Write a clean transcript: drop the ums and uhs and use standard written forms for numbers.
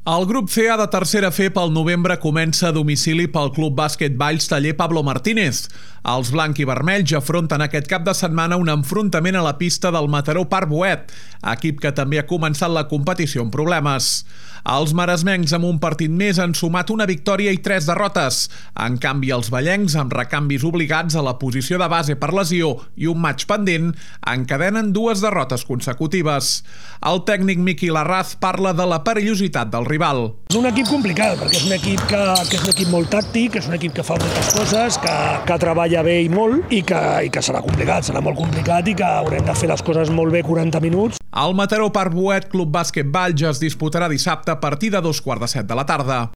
El grup C de tercera F pel novembre comença a domicili pel Club Bàsquet Valls Taller Pablo Martínez. Els blanc i vermells afronten aquest cap de setmana un enfrontament a la pista del Mataró Parc Boet, equip que també ha començat la competició amb problemes. Els maresmencs amb un partit més han sumat una victòria i 3 derrotes. En canvi, els vallencs, amb recanvis obligats a la posició de base per lesió i un matx pendent, encadenen 2 derrotes consecutives. El tècnic Miqui Larraz parla de la perillositat del rival. És un equip complicat, perquè és un equip que és un equip molt tàctic, és un equip que fa moltes coses, que treballa bé i molt, i que serà complicat, serà molt complicat i que haurem de fer les coses molt bé 40 minuts. El Mataró Parc Boet Club Bàsquet Valls es disputarà dissabte a partir de 2:15 de la tarda.